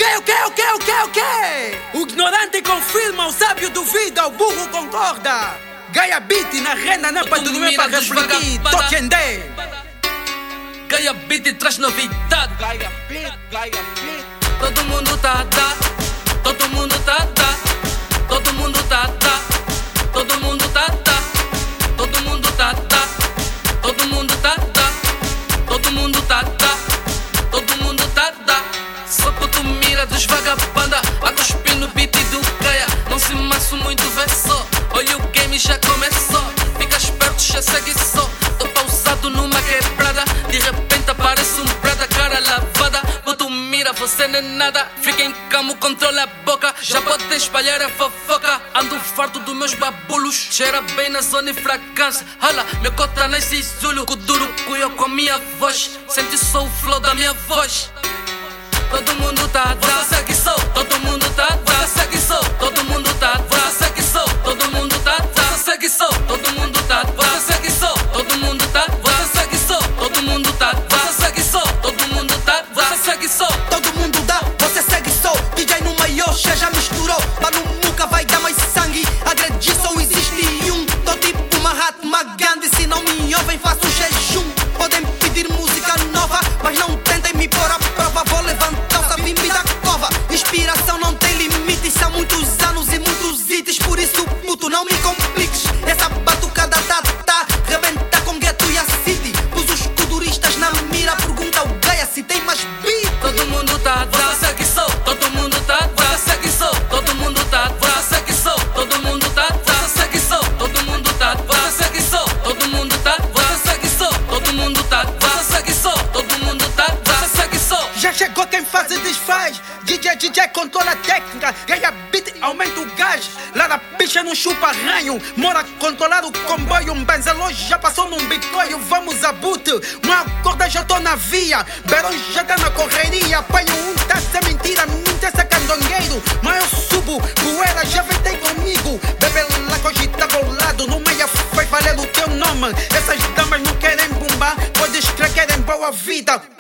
O quê? O ignorante confirma, o sábio duvida, o burro concorda. Gaia beat na renda, não é para dormir, para refletir. Toque em day. Gaia beat traz novidade. Gaia beat. Todo mundo tá a dar. Todo mundo tá a dar. Todo mundo tá a dar. Todo mundo tá a dar. Todo mundo tá a dar. Todo mundo tá a dar. Todo mundo tá a dar. Todo mundo tá a dar. Só que tu mira dos vagabanda a cuspir no beat do Gaia. Não se maço muito, vê só. Olha o game já começou. Fica esperto, já segue só. Tô pausado numa quebrada. De repente aparece um prata, cara lavada. Tu mira, você não é nada. Fica em camo, controla a boca. Já pode espalhar a fofoca. Ando farto dos meus babulos. Cheira bem na zona e fragrância. Hala, meu cota nasce zulho. Kuduro cuio com a minha voz. Sente só o flow da minha voz. Todo mundo tá a dar. Você segue só. Todo mundo tá a dar. Você segue só. Todo mundo tá a dar. Você segue só. Todo mundo tá a dar. Você segue só. Todo mundo tá a dar. Você segue só. Todo mundo tá a dar. Você segue só. Todo mundo tá a dar. Você segue só. Todo mundo tá a dar. Você segue só. Todo mundo dá, você segue só. DJ no maior, já misturou. Lá no nunca vai dar mais sangue. Agredir só existe um. Tô tipo Mahatma Gandhi. Se não me ouvem, faço jejum. Podem pedir música nova, mas não tentem me pôr à prova. Vou levantar o sabimbi da cova. Inspiração não tem limites. São muitos anos e muitos hits. Por isso, puto, não me compliques. Essa batucada tá rebenta com gueto e a city. Pus os kuduristas na mira. Pergunta ao Gaia se tem mais beat. Todo mundo tá a dar. Você segue só. Todo mundo tá a dar. Você segue só. Todo mundo tá a dar. Você segue só. Todo mundo tá a dar. Você segue só. Todo mundo tá a dar. Você segue só. Todo mundo tá a dar. Você segue só. Todo mundo tá a dar. Você segue só. Todo mundo tá a dar. Você segue só. Já chegou quem faz e desfaz. DJ controla a técnica. Gaia beat, aumenta o gás. Lá na picha não chupa ranho. Mora controlar o comboio. Um benzelô já passou num bicoio. Vamos a boot. Uma corda já tô na via. Berão já tá na correria. Apanho um, tá sem mentira. Não tem essa candongueiro. Mas eu subo. Poeira já vem comigo. Bebê lá que hoje tá bolado. No meia vai valer o teu nome. Essas damas não querem bombar. Podes crer, querem boa vida.